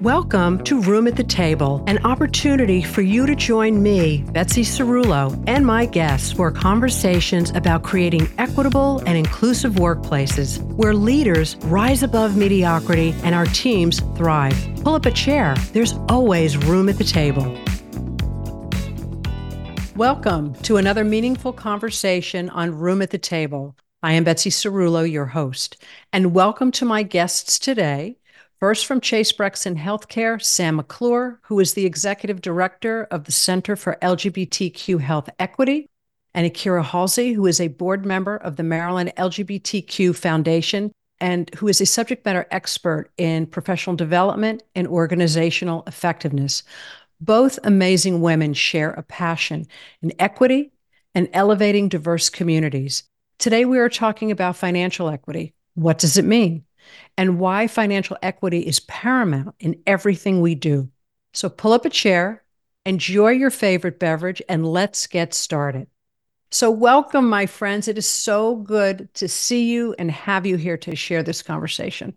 Welcome to Room at the Table, an opportunity for you to join me, Betsy Cerullo, and my guests for conversations about creating equitable and inclusive workplaces where leaders rise above mediocrity and our teams thrive. Pull up a chair. There's always room at the table. Welcome to another meaningful conversation on Room at the Table. I am Betsy Cerullo, your host, and welcome to my guests today. First, from Chase Brexon Healthcare, Sam McClure, who is the Executive Director of the Center for LGBTQ Health Equity, and Akira Halsey, who is a board member of the Maryland LGBTQ Foundation, and who is a subject matter expert in professional development and organizational effectiveness. Both amazing women share a passion in equity and elevating diverse communities. Today, we are talking about financial equity. What does it mean? And why financial equity is paramount in everything we do. So pull up a chair, enjoy your favorite beverage, and let's get started. So welcome, my friends. It is so good to see you and have you here to share this conversation.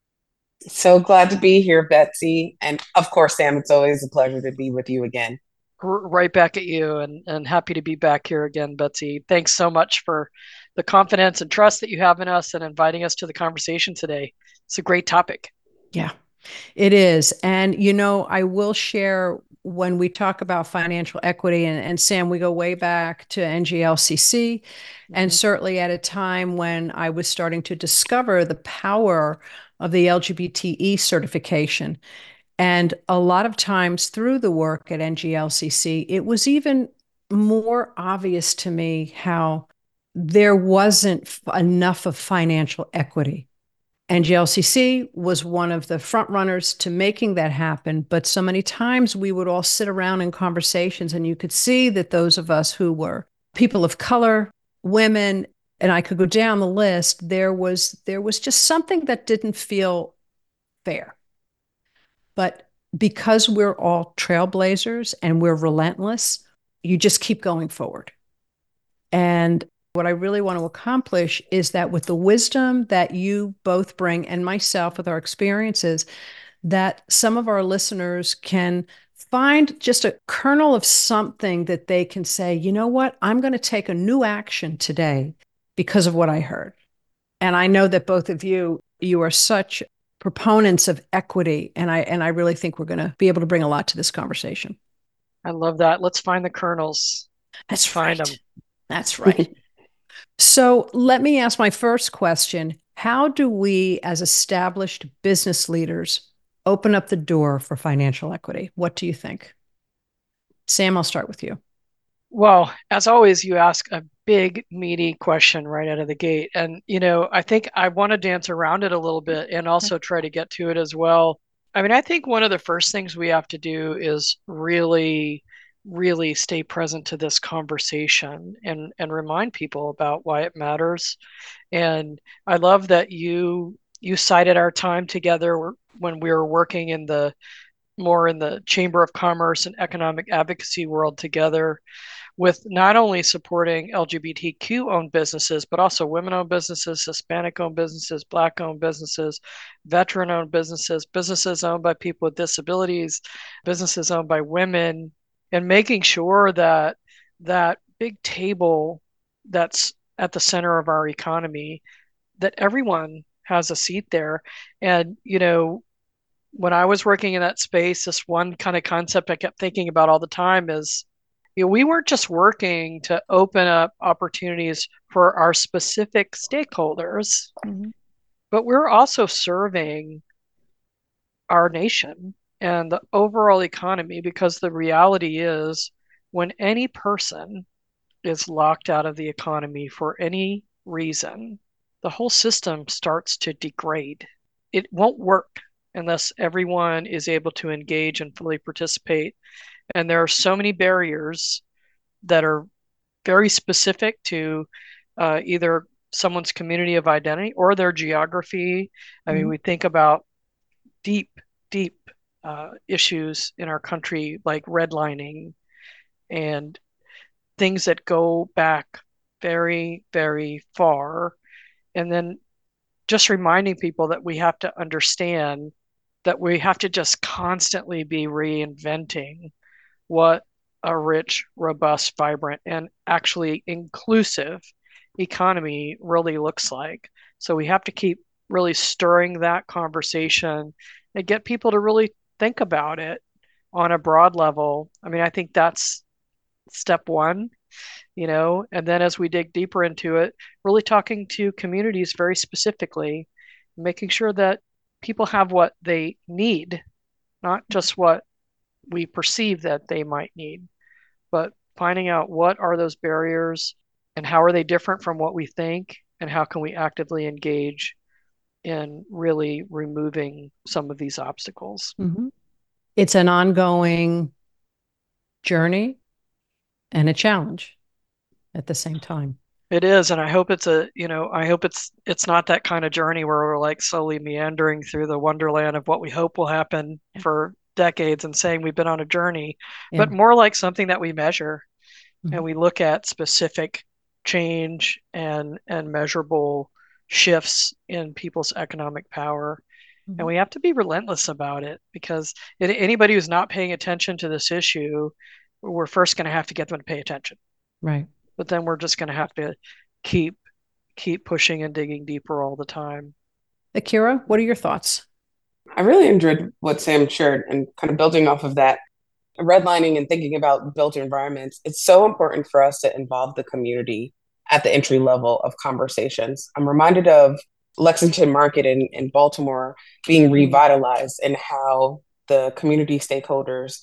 So glad to be here, Betsy. And of course, Sam, it's always a pleasure to be with you again. Right back at you, and happy to be back here again, Betsy. Thanks so much for the confidence and trust that you have in us and inviting us to the conversation today. It's a great topic. Yeah, it is. And, you know, I will share when we talk about financial equity, and Sam, we go way back to NGLCC, and certainly at a time when I was starting to discover the power of the LGBTE certification. And a lot of times through the work at NGLCC, it was even more obvious to me how there wasn't enough of financial equity. NGLCC was one of the front runners to making that happen. But so many times we would all sit around in conversations, and you could see that those of us who were people of color, women, and I could go down the list, there was just something that didn't feel fair. But because we're all trailblazers and we're relentless, you just keep going forward. And what I really want to accomplish is that with the wisdom that you both bring, and myself with our experiences, that some of our listeners can find just a kernel of something that they can say, you know what, I'm going to take a new action today because of what I heard. And I know that both of you are such proponents of equity, and I really think we're going to be able to bring a lot to this conversation. I love that. Let's find the kernels. Let's That's find them. right. That's right. So let me ask my first question. How do we, as established business leaders, open up the door for financial equity? What do you think? Sam, I'll start with you. Well, as always, you ask a big, meaty question right out of the gate. And, I think I want to dance around it a little bit and also try to get to it as well. I mean, I think one of the first things we have to do is really, really stay present to this conversation and remind people about why it matters. And I love that you cited our time together when we were working in the more in the Chamber of Commerce and economic advocacy world together with not only supporting LGBTQ owned businesses, but also women owned businesses, Hispanic owned businesses, Black owned businesses, veteran owned businesses, businesses owned by people with disabilities, businesses owned by women, and making sure that that big table that's at the center of our economy, that everyone has a seat there. And, when I was working in that space, this one kind of concept I kept thinking about all the time is, we weren't just working to open up opportunities for our specific stakeholders, Mhm. but we're also serving our nation and the overall economy, because the reality is when any person is locked out of the economy for any reason, the whole system starts to degrade. It won't work unless everyone is able to engage and fully participate. And there are so many barriers that are very specific to either someone's community of identity or their geography. I mean, Mhm. we think about deep, deep issues in our country like redlining and things that go back very, very far. And then just reminding people that we have to understand that we have to just constantly be reinventing what a rich, robust, vibrant, and actually inclusive economy really looks like. So we have to keep really stirring that conversation and get people to really think about it on a broad level. I mean, I think that's step one, and then as we dig deeper into it, really talking to communities very specifically, making sure that people have what they need, not just what we perceive that they might need, but finding out what are those barriers and how are they different from what we think, and how can we actively engage in really removing some of these obstacles. Mm-hmm. It's an ongoing journey and a challenge at the same time. It is, and I hope it's not that kind of journey where we're like slowly meandering through the wonderland of what we hope will happen for decades and saying we've been on a journey, but more like something that we measure, and we look at specific change and measurable shifts in people's economic power. And we have to be relentless about it, because anybody who's not paying attention to this issue, we're first going to have to get them to pay attention. Right. But then we're just going to have to keep pushing and digging deeper all the time. Akira, what are your thoughts? I really enjoyed what Sam shared, and kind of building off of that, redlining and thinking about built environments. It's so important for us to involve the community at the entry level of conversations. I'm reminded of Lexington Market in Baltimore being revitalized, and how the community stakeholders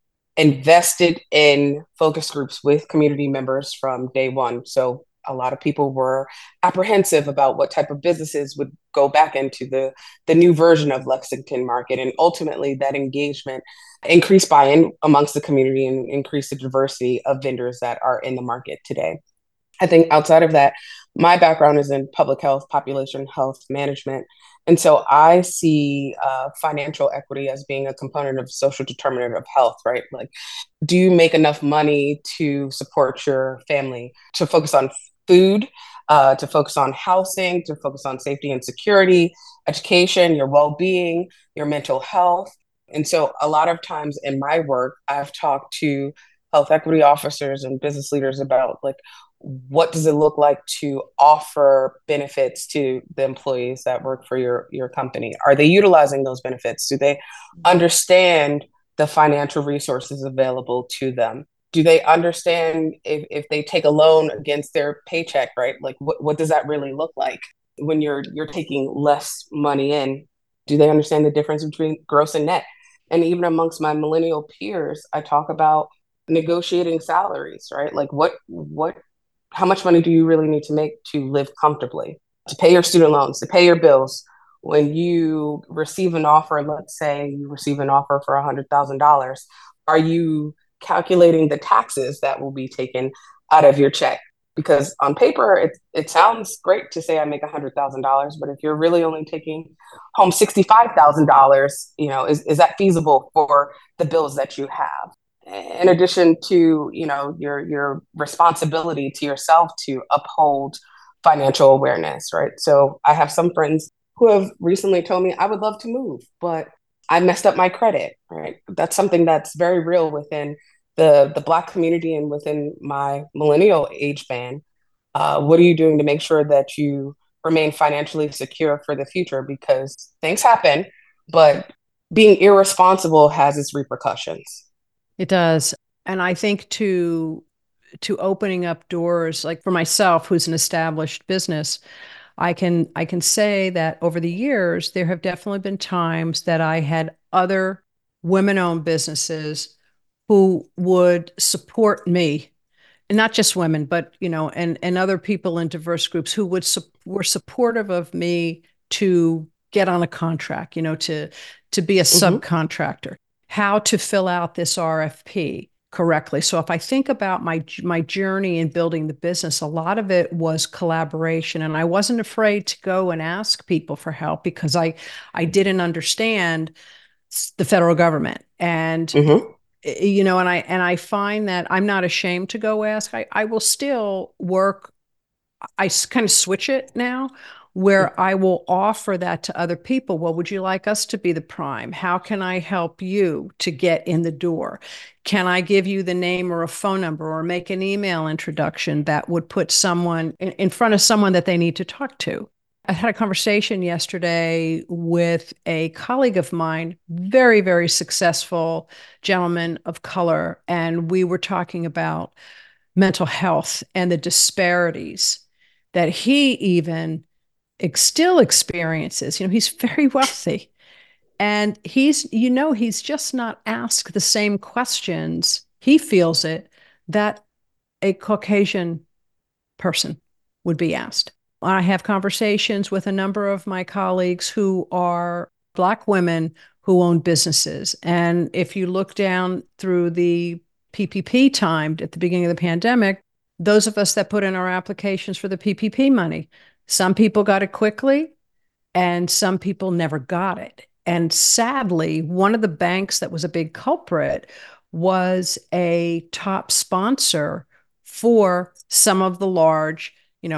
invested in focus groups with community members from day one. So a lot of people were apprehensive about what type of businesses would go back into the new version of Lexington Market. And ultimately, that engagement increased buy-in amongst the community and increased the diversity of vendors that are in the market today. I think outside of that, my background is in public health, population health management. And so I see financial equity as being a component of social determinant of health, right? Like, do you make enough money to support your family, to focus on food, to focus on housing, to focus on safety and security, education, your well-being, your mental health? And so a lot of times in my work, I've talked to health equity officers and business leaders about, like, what does it look like to offer benefits to the employees that work for your company? Are they utilizing those benefits? Do they understand the financial resources available to them? Do they understand if they take a loan against their paycheck, right? Like, what does that really look like when you're taking less money in? Do they understand the difference between gross and net? And even amongst my millennial peers, I talk about negotiating salaries, right? Like, how much money do you really need to make to live comfortably, to pay your student loans, to pay your bills? When you receive an offer, let's say you receive an offer for $100,000, are you calculating the taxes that will be taken out of your check? Because on paper, it sounds great to say I make $100,000, but if you're really only taking home $65,000, is that feasible for the bills that you have? In addition to your responsibility to yourself to uphold financial awareness, right? So I have some friends who have recently told me, I would love to move, but I messed up my credit, right? That's something that's very real within the Black community and within my millennial age band. What are you doing to make sure that you remain financially secure for the future? Because things happen, but being irresponsible has its repercussions. It does. And I think to opening up doors, like for myself, who's an established business, I can say that over the years, there have definitely been times that I had other women-owned businesses who would support me, and not just women, but and other people in diverse groups who were supportive of me to get on a contract, to be a subcontractor, how to fill out this RFP correctly. So if I think about my journey in building the business, a lot of it was collaboration, and I wasn't afraid to go and ask people for help because I didn't understand the federal government. And and I find that I'm not ashamed to go ask. I will still work. I kind of switch it now, where I will offer that to other people. Well, would you like us to be the prime? How can I help you to get in the door? Can I give you the name or a phone number or make an email introduction that would put someone in front of someone that they need to talk to? I had a conversation yesterday with a colleague of mine, very, very successful gentleman of color, and we were talking about mental health and the disparities that he even still experiences. He's very wealthy, and he's just not asked the same questions, he feels it, that a Caucasian person would be asked. I have conversations with a number of my colleagues who are Black women who own businesses. And if you look down through the PPP time at the beginning of the pandemic, those of us that put in our applications for the PPP money, some people got it quickly and some people never got it. And sadly, one of the banks that was a big culprit was a top sponsor for some of the large,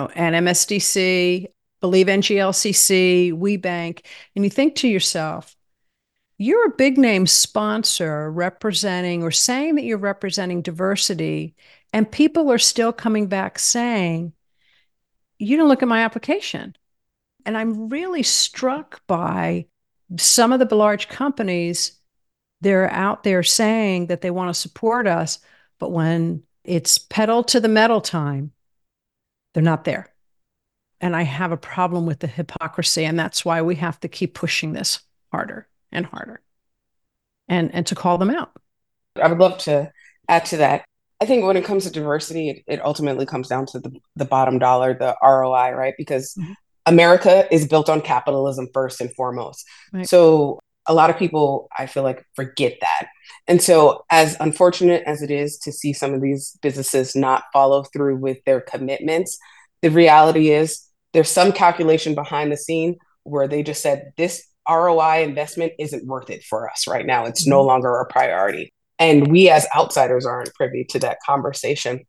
NMSDC, believe NGLCC, WeBank. And you think to yourself, you're a big name sponsor representing or saying that you're representing diversity, and people are still coming back saying, you didn't look at my application. And I'm really struck by some of the large companies. They're out there saying that they want to support us, but when it's pedal to the metal time, they're not there. And I have a problem with the hypocrisy. And that's why we have to keep pushing this harder and harder and to call them out. I would love to add to that. I think when it comes to diversity, it ultimately comes down to the bottom dollar, the ROI, right? Because America is built on capitalism first and foremost. Right. So a lot of people, I feel like, forget that. And so as unfortunate as it is to see some of these businesses not follow through with their commitments, the reality is there's some calculation behind the scene where they just said, this ROI investment isn't worth it for us right now. It's no longer a priority. And we as outsiders aren't privy to that conversation.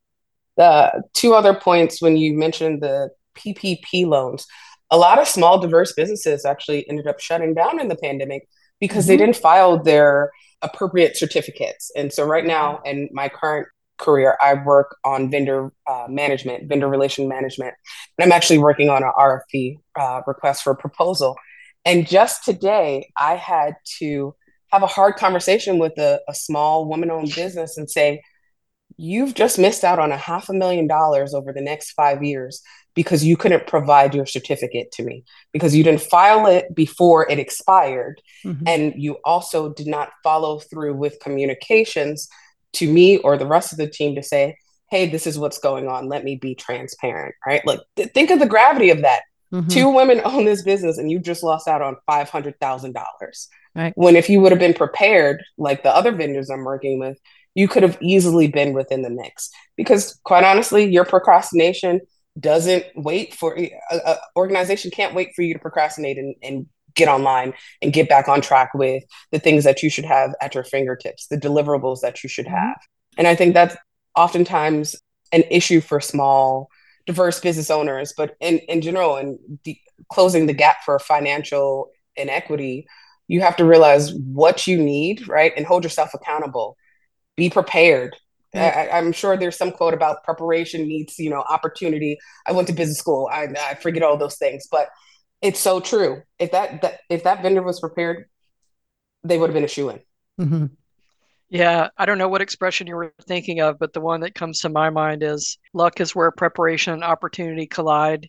The two other points, when you mentioned the PPP loans, a lot of small, diverse businesses actually ended up shutting down in the pandemic because they didn't file their appropriate certificates. And so right now, in my current career, I work on vendor management, vendor relation management. And I'm actually working on an RFP, request for proposal. And just today, I had to have a hard conversation with a small woman-owned business and say, you've just missed out on $500,000 over the next 5 years because you couldn't provide your certificate to me, because you didn't file it before it expired. And you also did not follow through with communications to me or the rest of the team to say, hey, this is what's going on. Let me be transparent, right? Like, think of the gravity of that. Two women own this business and you just lost out on $500,000. Right. When if you would have been prepared, like the other vendors I'm working with, you could have easily been within the mix. Because quite honestly, your procrastination doesn't wait for, an organization can't wait for you to procrastinate and get online and get back on track with the things that you should have at your fingertips, the deliverables that you should have. And I think that's oftentimes an issue for small, diverse business owners, but in general, and closing the gap for financial inequity, you have to realize what you need, right? And hold yourself accountable. Be prepared. I'm sure there's some quote about preparation meets, opportunity. I went to business school. I forget all those things, but it's so true. If that vendor was prepared, they would have been a shoo-in. Yeah, I don't know what expression you were thinking of, but the one that comes to my mind is luck is where preparation and opportunity collide.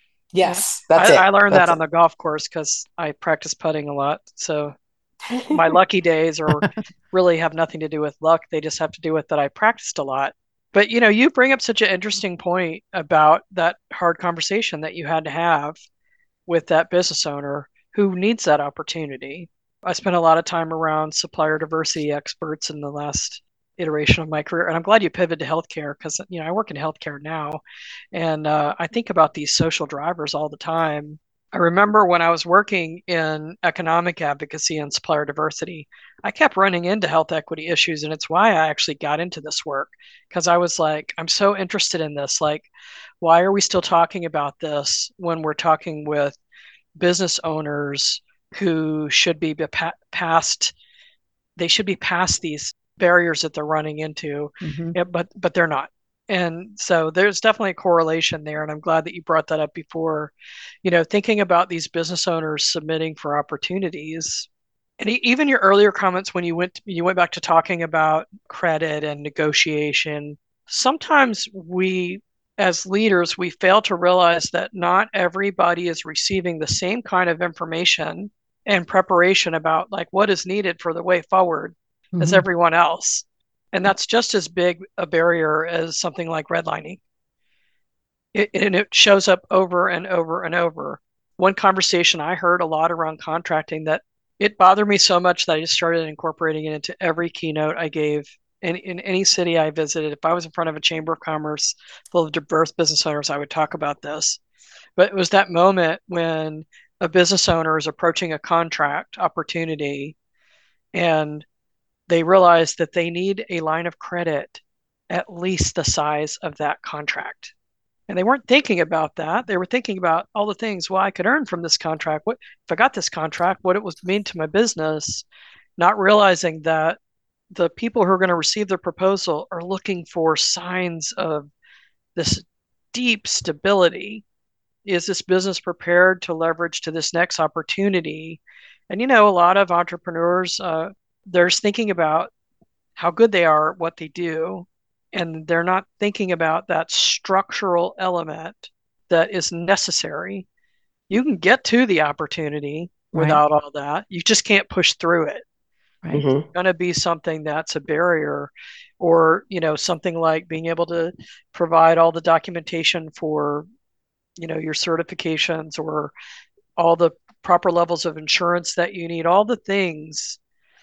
Yes, that's it. I learned that on the golf course because I practice putting a lot. So my lucky days really have nothing to do with luck. They just have to do with that I practiced a lot. But, you bring up such an interesting point about that hard conversation that you had to have with that business owner who needs that opportunity. I spent a lot of time around supplier diversity experts in the last iteration of my career. And I'm glad you pivoted to healthcare because, I work in healthcare now. And I think about these social drivers all the time. I remember when I was working in economic advocacy and supplier diversity, I kept running into health equity issues. And it's why I actually got into this work, because I was like, I'm so interested in this. Like, why are we still talking about this when we're talking with business owners who should be past, they should be past these barriers that they're running into, Mm-hmm. but they're not. And so there's definitely a correlation there. And I'm glad that you brought that up before, thinking about these business owners submitting for opportunities. And even your earlier comments when you went back to talking about credit and negotiation, sometimes we as leaders we fail to realize that not everybody is receiving the same kind of information and preparation about like what is needed for the way forward as Mm-hmm. everyone else. And that's just as big a barrier as something like redlining. And it shows up over and over and over. One conversation I heard a lot around contracting that it bothered me so much that I just started incorporating it into every keynote I gave in any city I visited. If I was in front of a chamber of commerce full of diverse business owners, I would talk about this. But it was that moment when a business owner is approaching a contract opportunity and they realize that they need a line of credit at least the size of that contract. And they weren't thinking about that. They were thinking about all the things, well, I could earn from this contract. What if I got this contract, what it would mean to my business, not realizing that the people who are going to receive the proposal are looking for signs of this deep stability. Is this business prepared to leverage to this next opportunity? And a lot of entrepreneurs, they're just thinking about how good they are at what they do, and they're not thinking about that structural element that is necessary. You can get to the opportunity Right. without all that. You just can't push through it. Right. It's Mm-hmm. going to be something that's a barrier, or something like being able to provide all the documentation for your certifications, or all the proper levels of insurance that you need, all the things.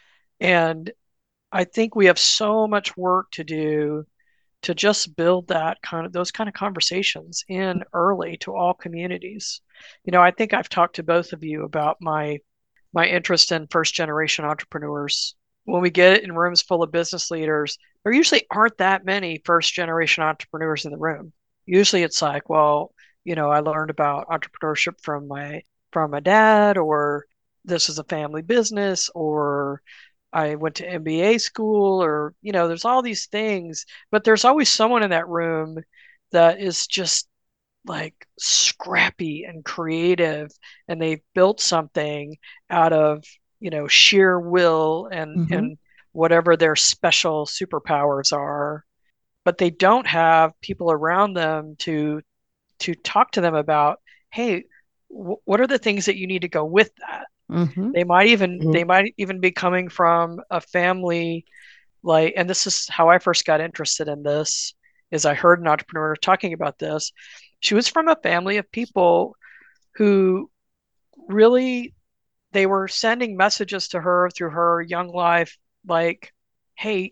And I think we have so much work to do to just build those kind of conversations in early to all communities. I think I've talked to both of you about my interest in first generation entrepreneurs. When we get in rooms full of business leaders, there usually aren't that many first generation entrepreneurs in the room. Usually it's like, well, I learned about entrepreneurship from my dad, or this is a family business, or I went to MBA school, or there's all these things, but there's always someone in that room that is just like scrappy and creative, and they've built something out of sheer will and Mm-hmm. whatever their special superpowers are, but they don't have people around them to talk to them about, hey, what are the things that you need to go with that. Mm-hmm. They might even be coming from a family, like, and this is how I first got interested in this, is I heard an entrepreneur talking about this. She was from a family of people who really, they were sending messages to her through her young life, like, hey,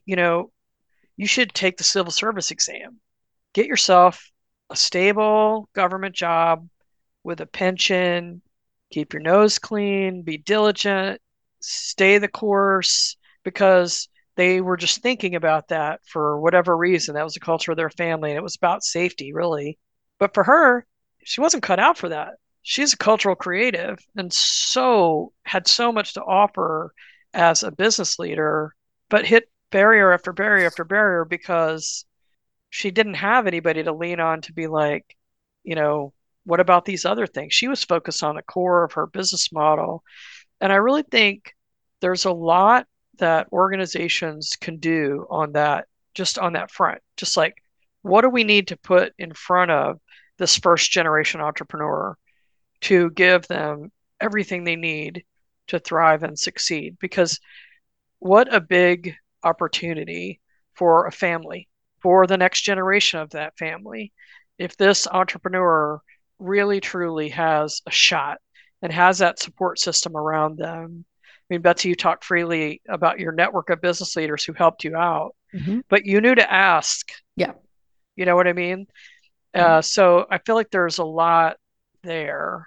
you should take the civil service exam, get yourself a stable government job with a pension, keep your nose clean, be diligent, stay the course, because they were just thinking about that for whatever reason. That was the culture of their family, and it was about safety, really. But for her, she wasn't cut out for that. She's a cultural creative and so had so much to offer as a business leader, but hit barrier after barrier after barrier because she didn't have anybody to lean on to be like, you know, what about these other things? She was focused on the core of her business model. And I really think there's a lot that organizations can do on that, just on that front. Just like, what do we need to put in front of this first generation entrepreneur to give them everything they need to thrive and succeed? Because what a big opportunity for a family, for the next generation of that family. If this entrepreneur really truly has a shot and has that support system around them. I mean, Betsy, you talked freely about your network of business leaders who helped you out, Mm-hmm. but you knew to ask. Yeah. You know what I mean? Yeah. So I feel like there's a lot there.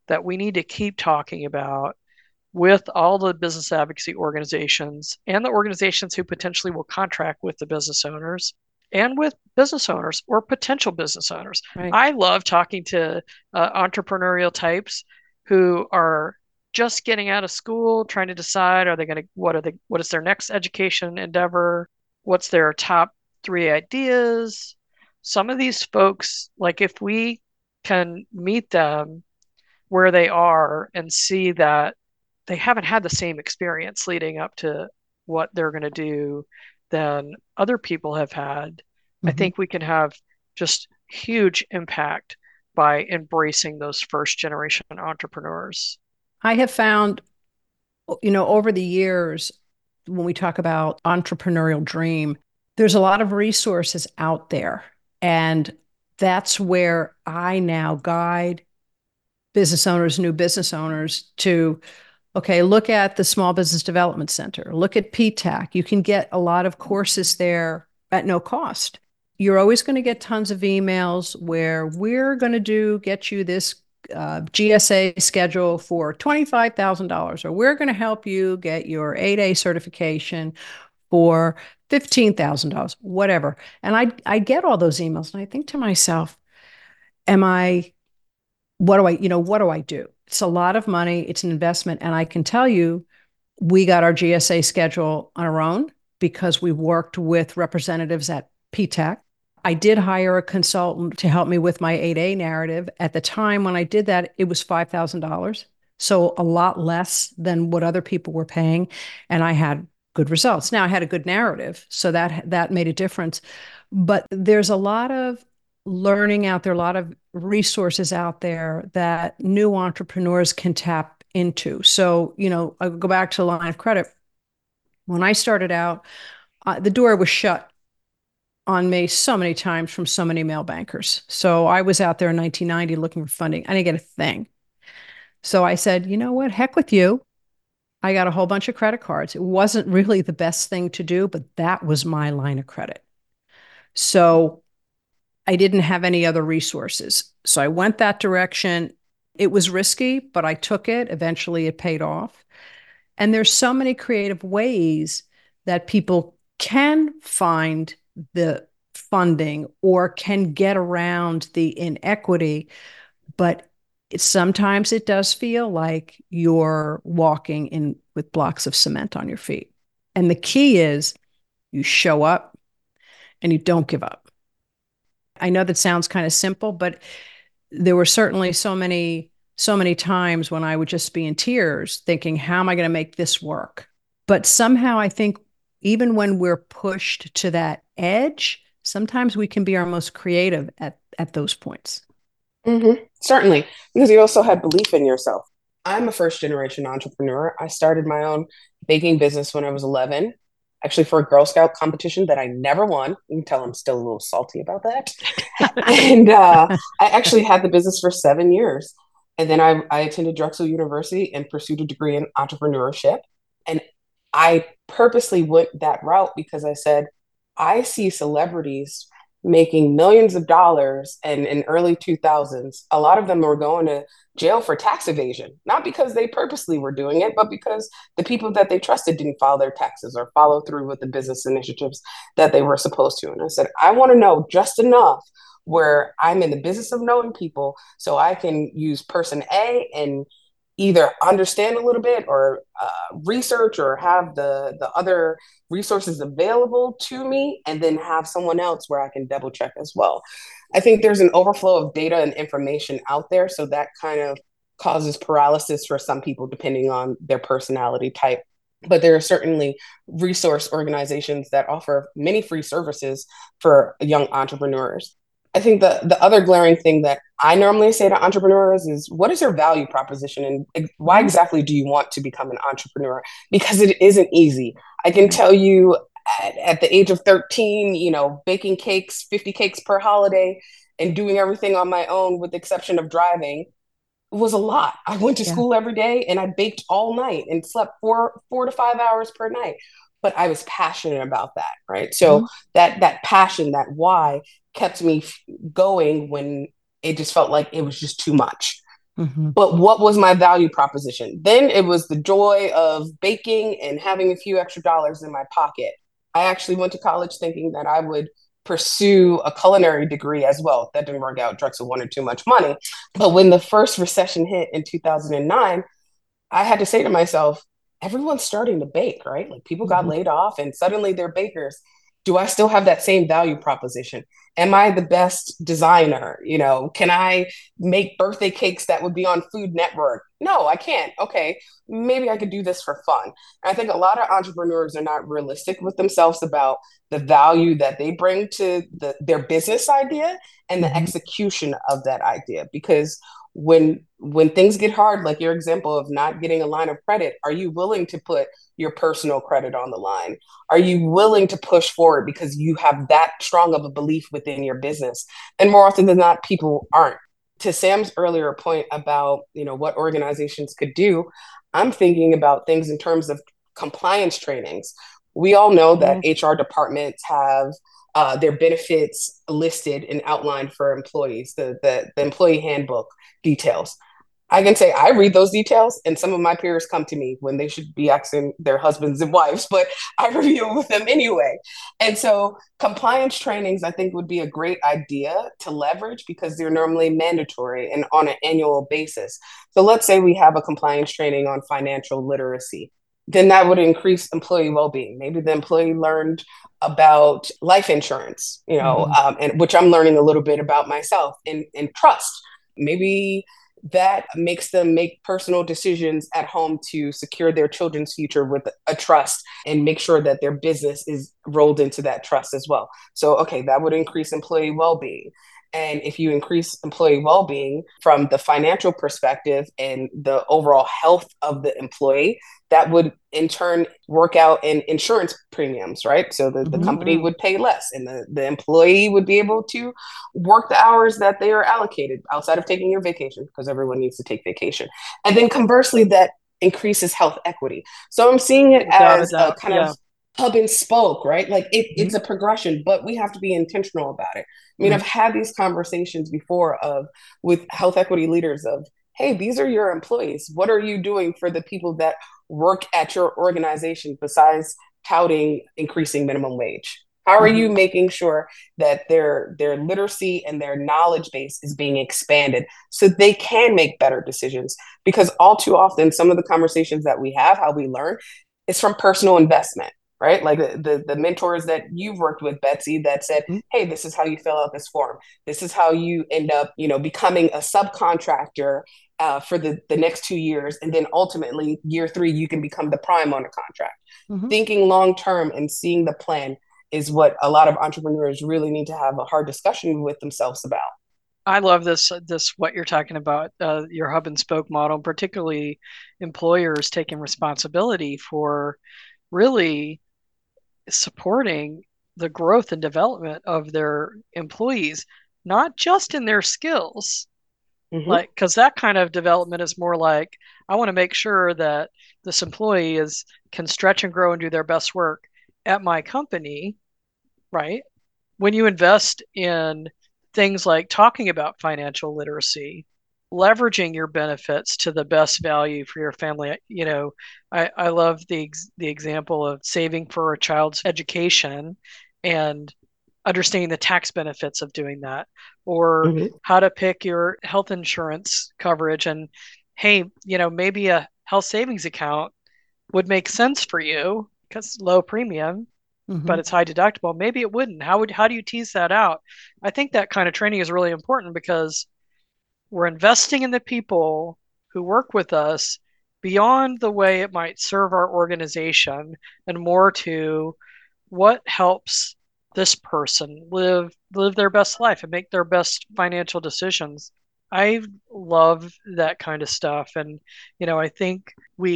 that we need to keep talking about with all the business advocacy organizations and the organizations who potentially will contract with the business owners and with business owners or potential business owners. Right. I love talking to entrepreneurial types who are just getting out of school, trying to decide what is their next education endeavor, what's their top 3 ideas. Some of these folks, like if we can meet them where they are and see that they haven't had the same experience leading up to what they're going to do than other people have had, I think we can have just huge impact by embracing those first generation entrepreneurs. I have found, over the years, when we talk about entrepreneurial dream, there's a lot of resources out there. And that's where I now guide business owners, new business owners to, okay, look at the Small Business Development Center, look at PTAC. You can get a lot of courses there at no cost. You're always going to get tons of emails where we're going to get you this GSA schedule for $25,000, or we're going to help you get your 8A certification for $15,000, whatever. And I get all those emails and I think to myself, what do I do? It's a lot of money. It's an investment. And I can tell you, we got our GSA schedule on our own because we worked with representatives at PTAC. I did hire a consultant to help me with my 8A narrative. At the time when I did that, it was $5,000. So a lot less than what other people were paying. And I had good results. Now I had a good narrative, so that made a difference. But there's a lot of learning out there, a lot of resources out there that new entrepreneurs can tap into. So, I go back to the line of credit. When I started out, the door was shut on me so many times from so many male bankers. So I was out there in 1990 looking for funding. I didn't get a thing. So I said, you know what? Heck with you. I got a whole bunch of credit cards. It wasn't really the best thing to do, but that was my line of credit. So I didn't have any other resources. So I went that direction. It was risky, but I took it. Eventually it paid off. And there's so many creative ways that people can find the funding or can get around the inequity. But sometimes it does feel like you're walking in with blocks of cement on your feet. And the key is you show up and you don't give up. I know that sounds kind of simple, but there were certainly so many times when I would just be in tears thinking, how am I going to make this work? But somehow I think even when we're pushed to that edge, sometimes we can be our most creative at those points. Mm-hmm. Certainly, because you also had belief in yourself. I'm a first generation entrepreneur. I started my own baking business when I was 11, actually for a Girl Scout competition that I never won. You can tell I'm still a little salty about that. And I actually had the business for 7 years. And then I attended Drexel University and pursued a degree in entrepreneurship. And I purposely went that route because I said, I see celebrities making millions of dollars, and in early 2000s a lot of them were going to jail for tax evasion, not because they purposely were doing it, but because the people that they trusted didn't file their taxes or follow through with the business initiatives that they were supposed to. And I said, I want to know just enough where I'm in the business of knowing people so I can use person A and either understand a little bit or research or have the other resources available to me, and then have someone else where I can double check as well. I think there's an overflow of data and information out there, so that kind of causes paralysis for some people depending on their personality type. But there are certainly resource organizations that offer many free services for young entrepreneurs. I think the other glaring thing that I normally say to entrepreneurs is, what is your value proposition and why exactly do you want to become an entrepreneur? Because it isn't easy. I can tell you at the age of 13, baking cakes, 50 cakes per holiday and doing everything on my own with the exception of driving was a lot. I went to school every day and I baked all night and slept 4 to 5 hours per night. But I was passionate about that, right? So that passion, that why kept me going when it just felt like it was just too much. Mm-hmm. But what was my value proposition? Then it was the joy of baking and having a few extra dollars in my pocket. I actually went to college thinking that I would pursue a culinary degree as well. That didn't work out. Drexel wanted too much money. But when the first recession hit in 2009, I had to say to myself, everyone's starting to bake, right? Like people got Mm-hmm. laid off and suddenly they're bakers. Do I still have that same value proposition? Am I the best designer? You know, can I make birthday cakes that would be on Food Network? No, I can't. Okay, maybe I could do this for fun. And I think a lot of entrepreneurs are not realistic with themselves about the value that they bring to their business idea and the Mm-hmm. execution of that idea. Because when things get hard, like your example of not getting a line of credit, are you willing to put your personal credit on the line? Are you willing to push forward because you have that strong of a belief within your business? And more often than not, people aren't. To Sam's earlier point about, you know, what organizations could do, I'm thinking about things in terms of compliance trainings. We all know that Mm-hmm. HR departments have their benefits listed and outlined for employees, the employee handbook details. I can say I read those details, and some of my peers come to me when they should be asking their husbands and wives, but I review it with them anyway. And so, compliance trainings, I think, would be a great idea to leverage because they're normally mandatory and on an annual basis. So, let's say we have a compliance training on financial literacy, then that would increase employee well being. Maybe the employee learned about life insurance, you know, Mm-hmm. and which I'm learning a little bit about myself in trust. Maybe that makes them make personal decisions at home to secure their children's future with a trust and make sure that their business is rolled into that trust as well. So, okay, that would increase employee well being. And if you increase employee well being from the financial perspective and the overall health of the employee, that would in turn work out in insurance premiums, right? So the Mm-hmm. company would pay less and the employee would be able to work the hours that they are allocated outside of taking your vacation because everyone needs to take vacation. And then conversely, that increases health equity. So I'm seeing it Without a as a doubt. kind of Yeah. hub and spoke, right? Like Mm-hmm. it's a progression, but we have to be intentional about it. I mean, I've Right. had these conversations before of with health equity leaders of, hey, these are your employees. What are you doing for the people that work at your organization besides touting increasing minimum wage? How are Mm-hmm. you making sure that their literacy and their knowledge base is being expanded so they can make better decisions? Because all too often, some of the conversations that we have, how we learn, is from personal investment, right? Like the mentors that you've worked with, Betsy, that said, Mm-hmm. hey, this is how you fill out this form. This is how you end up, you know, becoming a subcontractor for the next 2 years. And then ultimately, year three, you can become the prime on a contract. Mm-hmm. Thinking long term and seeing the plan is what a lot of entrepreneurs really need to have a hard discussion with themselves about. I love this what you're talking about, your hub and spoke model, particularly employers taking responsibility for really supporting the growth and development of their employees, not just in their skills, Mm-hmm. like because that kind of development is more like I want to make sure that this employee is can stretch and grow and do their best work at my company, right? When you invest in things like talking about financial literacy, leveraging your benefits to the best value for your family, I love the example of saving for a child's education and understanding the tax benefits of doing that, or Mm-hmm. how to pick your health insurance coverage. And hey, maybe a health savings account would make sense for you because low premium, Mm-hmm. but it's high deductible. Maybe it wouldn't. How do you tease that out? I think that kind of training is really important because we're investing in the people who work with us beyond the way it might serve our organization and more to what helps this person live their best life and make their best financial decisions. I love that kind of stuff. And I think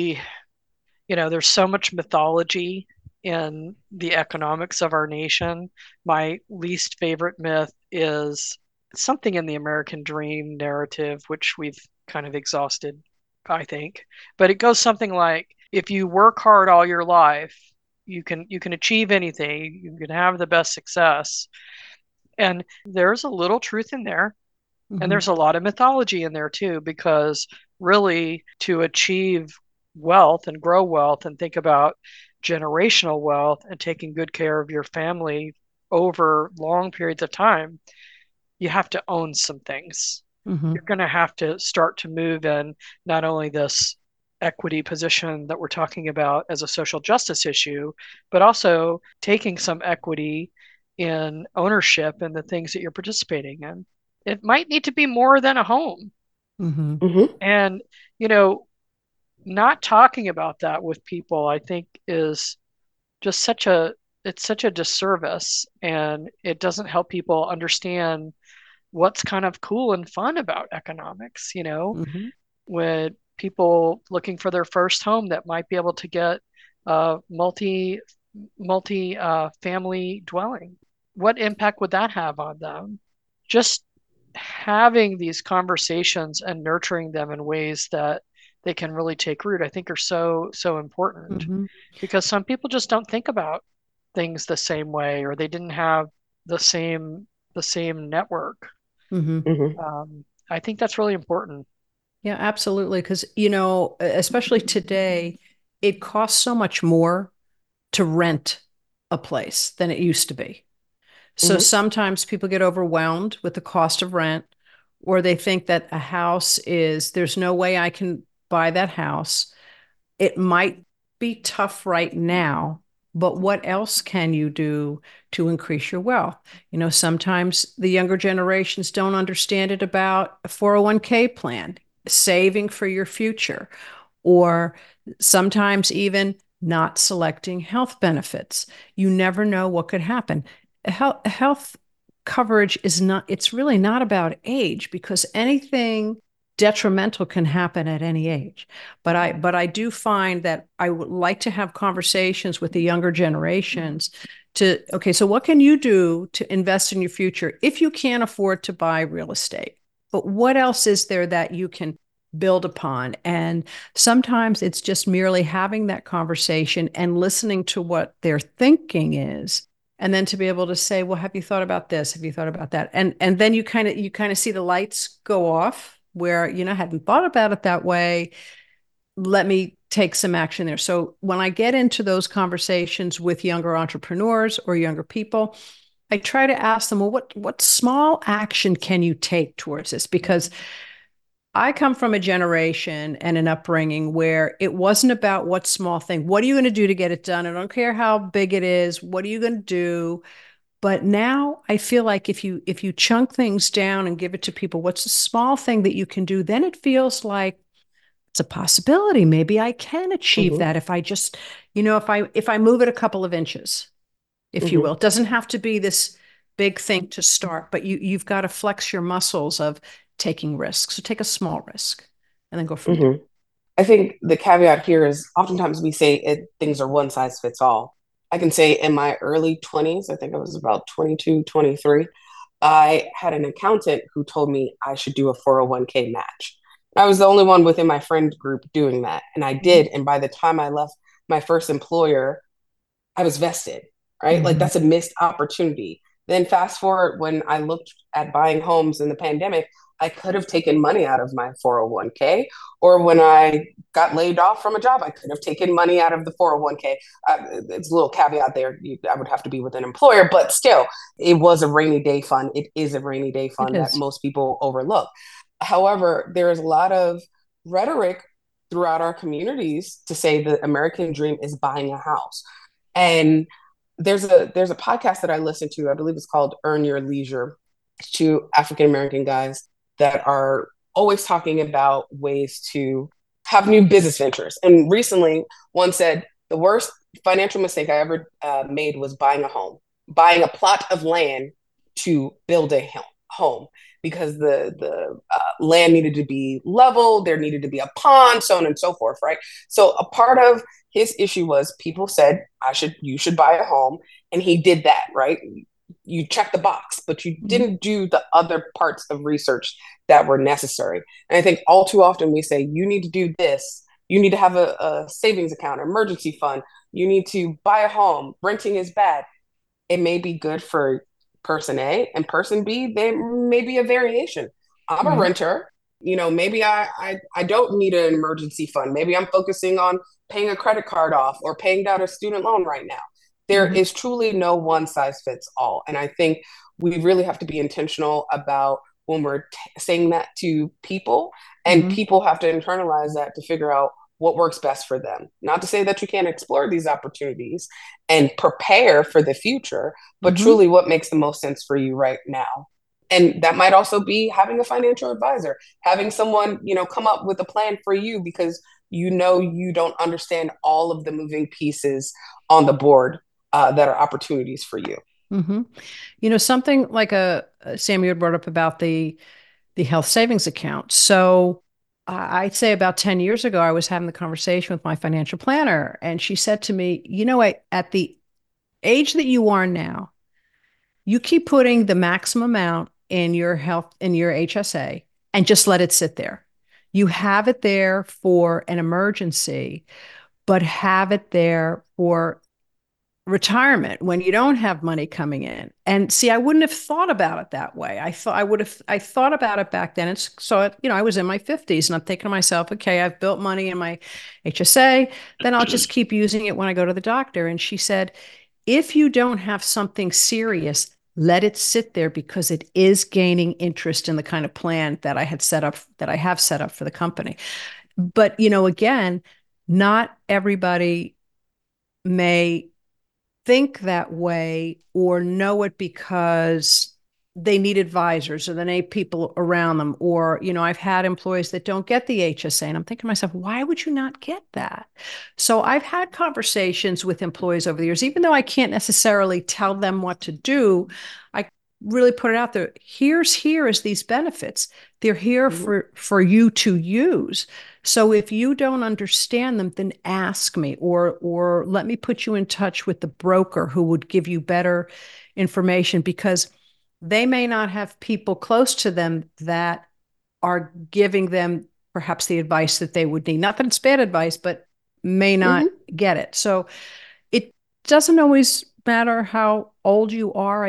there's so much mythology in the economics of our nation. My least favorite myth is something in the American dream narrative, which we've kind of exhausted, I think. But it goes something like if you work hard all your life, you can achieve anything, you can have the best success. And there's a little truth in there. And there's a lot of mythology in there too, because really to achieve wealth and grow wealth and think about generational wealth and taking good care of your family over long periods of time, you have to own some things. Mm-hmm. You're going to have to start to move in not only this equity position that we're talking about as a social justice issue, but also taking some equity in ownership in the things that you're participating in. It might need to be more than a home. Mm-hmm. Mm-hmm. And, you know, not talking about that with people, I think, is just it's such a disservice, and it doesn't help people understand what's kind of cool and fun about economics, Mm-hmm. with people looking for their first home that might be able to get a multi family dwelling. What impact would that have on them? Just having these conversations and nurturing them in ways that they can really take root, I think are so important, Mm-hmm. because some people just don't think about things the same way, or they didn't have the same network. Mm-hmm. Mm-hmm. I think that's really important. Yeah, absolutely. Because, especially today, it costs so much more to rent a place than it used to be. So Mm-hmm. sometimes people get overwhelmed with the cost of rent, or they think that a house there's no way I can buy that house. It might be tough right now, but what else can you do to increase your wealth? Sometimes the younger generations don't understand it about a 401k plan, saving for your future, or sometimes even not selecting health benefits. You never know what could happen. Health coverage it's really not about age, because anything detrimental can happen at any age. But I do find that I would like to have conversations with the younger generations okay, so what can you do to invest in your future if you can't afford to buy real estate? But what else is there that you can build upon? And sometimes it's just merely having that conversation and listening to what their thinking is, and then to be able to say, well, have you thought about this, have you thought about that? And then you kind of see the lights go off, where I hadn't thought about it that way, let me take some action there. So when I get into those conversations with younger entrepreneurs or younger people, I try to ask them, well, what small action can you take towards this? Because I come from a generation and an upbringing where it wasn't about what small thing. What are you going to do to get it done? I don't care how big it is. What are you going to do? But now I feel like if you chunk things down and give it to people, what's a small thing that you can do? Then it feels like it's a possibility. Maybe I can achieve Mm-hmm. that if I just, if I move it a couple of inches, if you Mm-hmm. will. It doesn't have to be this big thing to start, but you've got to flex your muscles of taking risks. So take a small risk and then go from there. Mm-hmm. I think the caveat here is oftentimes we say things are one size fits all. I can say in my early 20s, I think I was about 22, 23, I had an accountant who told me I should do a 401k match. I was the only one within my friend group doing that. And I did. And by the time I left my first employer, I was vested, right? Like Mm-hmm. that's a missed opportunity. Then fast forward when I looked at buying homes in the pandemic, I could have taken money out of my 401k, or when I got laid off from a job, I could have taken money out of the 401k. It's a little caveat there. I would have to be with an employer, but still, it was a rainy day fund. It is a rainy day It fund that is. most people overlook. However, there is a lot of rhetoric throughout our communities to say the American dream is buying a house. And there's a podcast that I listen to, I believe it's called Earn Your Leisure, to African American guys that are always talking about ways to have new business ventures. And recently, one said the worst financial mistake I ever made was buying a home, buying a plot of land to build a home, because the land needed to be leveled, there needed to be a pond, so on and so forth, right? So a part of his issue was people said you should buy a home, and he did that, right? You check the box, but you Mm-hmm. didn't do the other parts of research that were necessary. And I think all too often we say you need to do this, you need to have a savings account, emergency fund, you need to buy a home, renting is bad. It may be good for person A, and person B, there may be a variation. I'm a Right. renter. Maybe I don't need an emergency fund. Maybe I'm focusing on paying a credit card off or paying down a student loan right now. There Mm-hmm. is truly no one size fits all. And I think we really have to be intentional about when we're saying that to people, and Mm-hmm. people have to internalize that to figure out what works best for them. Not to say that you can't explore these opportunities and prepare for the future, but Mm-hmm. truly what makes the most sense for you right now. And that might also be having a financial advisor, having someone, come up with a plan for you because you don't understand all of the moving pieces on the board that are opportunities for you. Mm-hmm. Something like Sam, you had brought up about the health savings account. So I'd say about 10 years ago, I was having the conversation with my financial planner, and she said to me, at the age that you are now, you keep putting the maximum amount in your HSA and just let it sit there. You have it there for an emergency, but have it there for retirement when you don't have money coming in. And see, I wouldn't have thought about it that way. I thought about it back then. It's so, I was in my 50s and I'm thinking to myself, okay, I've built money in my HSA, then I'll just keep using it when I go to the doctor. And she said, if you don't have something serious, let it sit there because it is gaining interest in the kind of plan that I have set up for the company. But, again, not everybody may think that way or know it because they need advisors or they need people around them. Or, I've had employees that don't get the HSA. And I'm thinking to myself, why would you not get that? So I've had conversations with employees over the years, even though I can't necessarily tell them what to do. I really put it out there. Here is these benefits. They're here Mm-hmm. for you to use. So if you don't understand them, then ask me or let me put you in touch with the broker who would give you better information, because they may not have people close to them that are giving them perhaps the advice that they would need. Not that it's bad advice, but may not Mm-hmm. get it. So it doesn't always matter how old you are.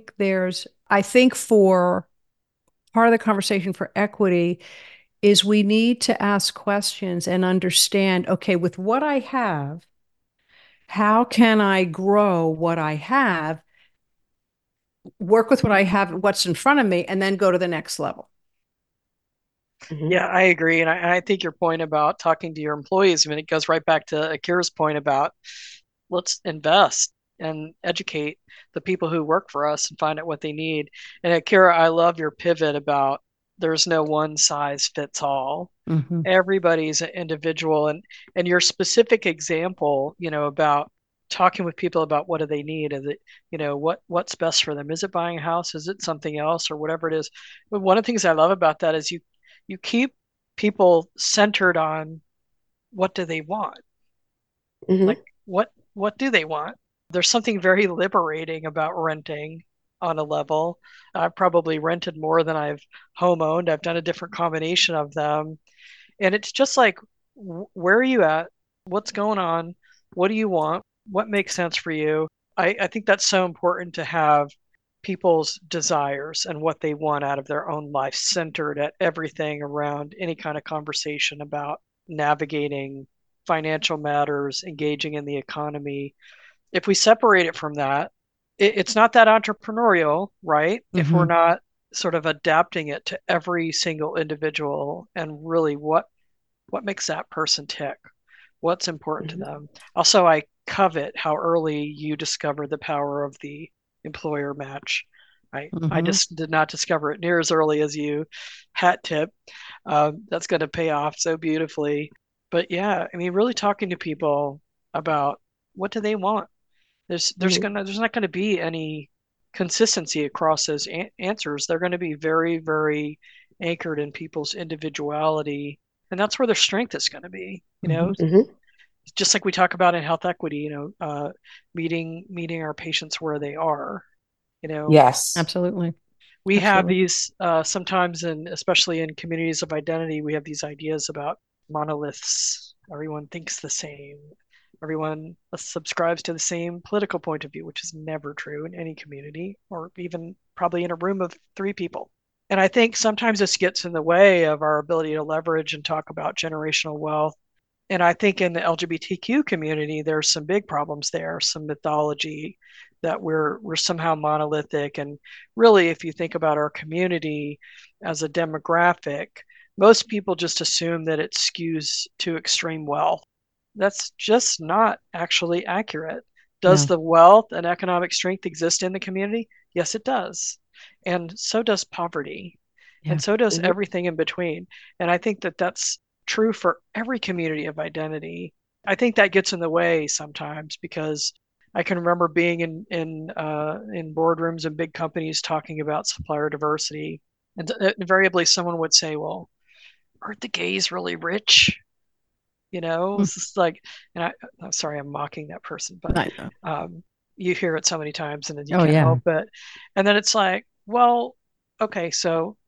I think for part of the conversation for equity is we need to ask questions and understand, okay, with what I have, how can I grow what I have, work with what I have, what's in front of me, and then go to the next level. Mm-hmm. Yeah, I agree. And I think your point about talking to your employees, I mean, it goes right back to Akira's point about let's invest and educate the people who work for us and find out what they need. And Akira, I love your pivot about there's no one size fits all. Mm-hmm. Everybody's an individual, and your specific example, about talking with people about what do they need, is it, what's best for them, is it buying a house, is it something else, or whatever it is. But one of the things I love about that is you keep people centered on what do they want, Mm-hmm. like what do they want. There's something very liberating about renting on a level. I've probably rented more than I've home owned. I've done a different combination of them, and it's just like, where are you at? What's going on? What do you want? What makes sense for you? I think that's so important to have people's desires and what they want out of their own life centered at everything around any kind of conversation about navigating financial matters, engaging in the economy. If we separate it from that, it's not that entrepreneurial, right? If we're Mm-hmm. not sort of adapting it to every single individual and really what makes that person tick, what's important to Mm-hmm. them. Also, I covet how early you discovered the power of the employer match. I Mm-hmm. just did not discover it near as early as you. Hat tip. That's going to pay off so beautifully. But yeah, I mean, really talking to people about what do they want. Mm-hmm. There's not gonna be any consistency across those answers. They're going to be very, very anchored in people's individuality, and that's where their strength is going to be. Mm-hmm. Mm-hmm. Just like we talk about in health equity, meeting our patients where they are. You know, Yes. Absolutely. we have Absolutely. these sometimes, and especially in communities of identity, we have these ideas about monoliths. Everyone thinks the same. Everyone subscribes to the same political point of view, which is never true in any community, or even probably in a room of three people. And I think sometimes this gets in the way of our ability to leverage and talk about generational wealth. And I think in the LGBTQ community, there's some big problems there, some mythology that we're somehow monolithic. And really, if you think about our community as a demographic, most people just assume that it skews to extreme wealth. That's just not actually accurate. Does No. the wealth and economic strength exist in the community? Yes, it does. And so does poverty. Yeah. And so does Mhm. everything in between. And I think that that's true for every community of identity. I think that gets in the way sometimes because I can remember being in boardrooms and big companies talking about supplier diversity, and invariably someone would say, "Well, aren't the gays really rich?" Mm. It's just like, I'm sorry, I'm mocking that person, but I know. um, you hear it so many times and then you Oh, can't yeah. help it. And then it's like, well, okay, so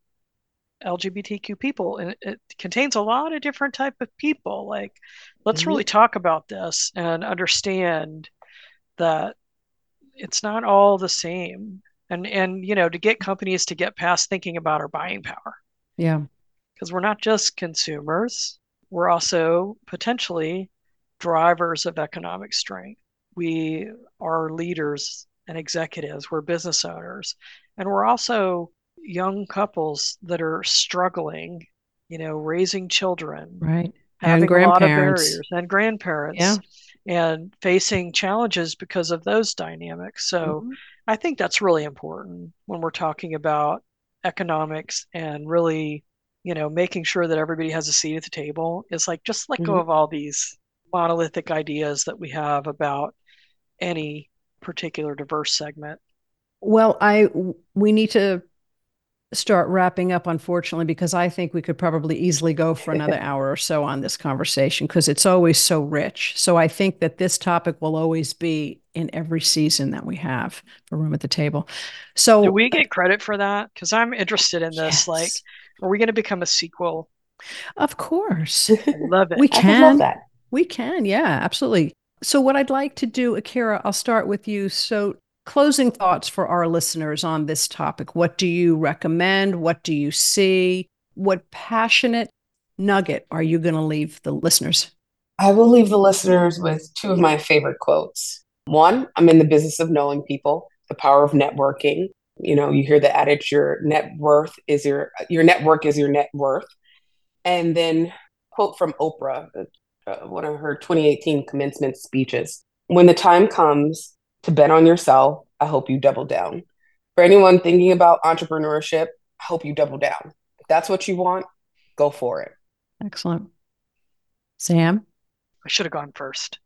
LGBTQ people, and it contains a lot of different type of people. Like, let's really Mhm. talk about this and understand that it's not all the same. And to get companies to get past thinking about our buying power, Yeah. because we're not just consumers, we're also potentially drivers of economic strength. We are leaders and executives, we're business owners, and we're also young couples that are struggling, raising children, Right. And having a lot of grandparents. barriers, and Yeah. grandparents, and facing challenges because of those dynamics. So Mhm. I think that's really important when we're talking about economics and really, making sure that everybody has a seat at the table. Is like just let go Mhm. of all these monolithic ideas that we have about any particular diverse segment. Well, we need to start wrapping up, unfortunately, because I think we could probably easily go for another hour or so on this conversation because it's always so rich. So I think that this topic will always be in every season that we have for Room at the Table. Do So, we get credit for that? Because I'm interested in this. Like, yes, are we going to become a sequel? of course, I love it. we I would love can. that. We can. Yeah, absolutely. So, what I'd like to do, Akira, I'll start with you. So, closing thoughts for our listeners on this topic. What do you recommend? What do you see? What passionate nugget are you going to leave the listeners? I will leave the listeners with two of my favorite quotes. One, I'm in the business of knowing people, the power of networking. You hear the adage, your network is your net worth. And then quote from Oprah, one of her 2018 commencement speeches. When the time comes to bet on yourself, I hope you double down. For anyone thinking about entrepreneurship, I hope you double down. If that's what you want, go for it. Excellent. Sam? I should have gone first.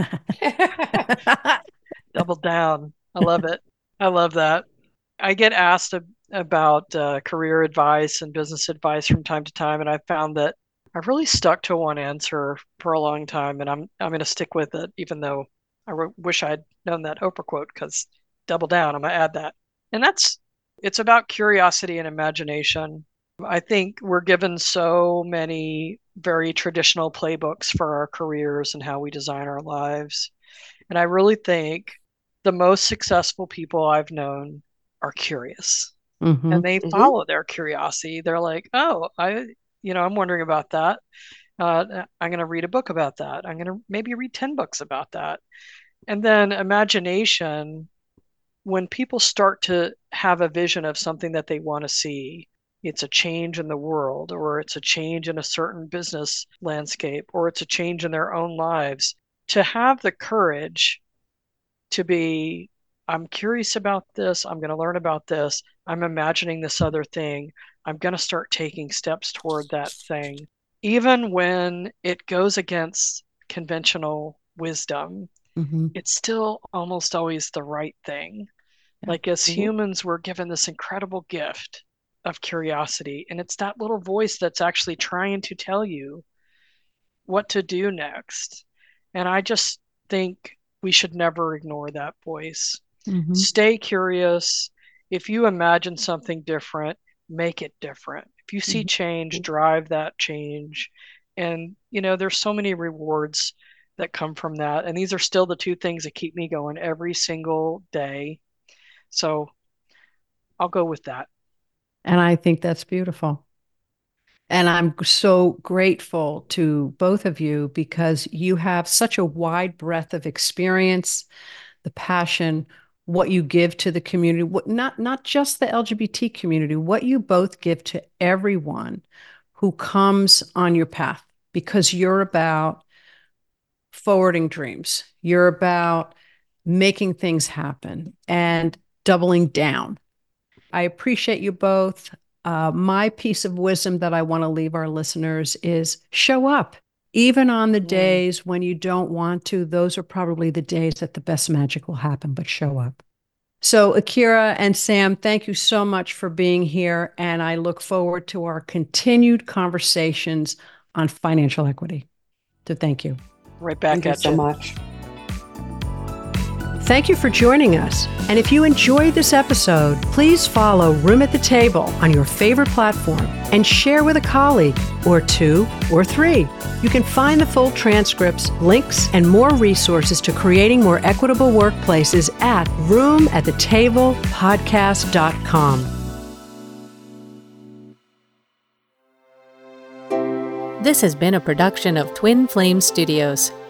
Double down. I love it. I love that. I get asked about career advice and business advice from time to time, and I found that I've really stuck to one answer for a long time, and I'm going to stick with it, even though wish I'd known that Oprah quote. Because double down, I'm going to add that, and it's about curiosity and imagination. I think we're given so many very traditional playbooks for our careers and how we design our lives. And I really think the most successful people I've known are curious Mm-hmm. and they Mhm. follow their curiosity. They're like, oh, I'm wondering about that. I'm going to read a book about that. I'm going to maybe read 10 books about that. And then imagination, when people start to have a vision of something that they want to see, it's a change in the world, or it's a change in a certain business landscape, or it's a change in their own lives, to have the courage to be, I'm curious about this, I'm going to learn about this, I'm imagining this other thing, I'm going to start taking steps toward that thing, even when it goes against conventional wisdom. Mm-hmm. It's still almost always the right thing. Yeah. Like, as Mhm. humans, we're given this incredible gift of curiosity, and it's that little voice that's actually trying to tell you what to do next. And I just think we should never ignore that voice. Mm-hmm. Stay curious. If you imagine something different, make it different. If you see change, Mhm. drive that change. And, there's so many rewards that come from that. And these are still the two things that keep me going every single day. So I'll go with that. And I think that's beautiful. And I'm so grateful to both of you because you have such a wide breadth of experience, the passion, what you give to the community, not just the LGBT community, what you both give to everyone who comes on your path, because you're about forwarding dreams. You're about making things happen and doubling down. I appreciate you both. My piece of wisdom that I want to leave our listeners is show up. Even on the days when you don't want to, those are probably the days that the best magic will happen, but show up. So, Akira and Sam, thank you so much for being here. And I look forward to our continued conversations on financial equity. So, thank you. Right back Thank you at so you. much. Thank you for joining us. And if you enjoyed this episode, please follow Room at the Table on your favorite platform and share with a colleague or two or three. You can find the full transcripts, links, and more resources to creating more equitable workplaces at roomatatthetablepodcast.com. This has been a production of Twin Flame Studios.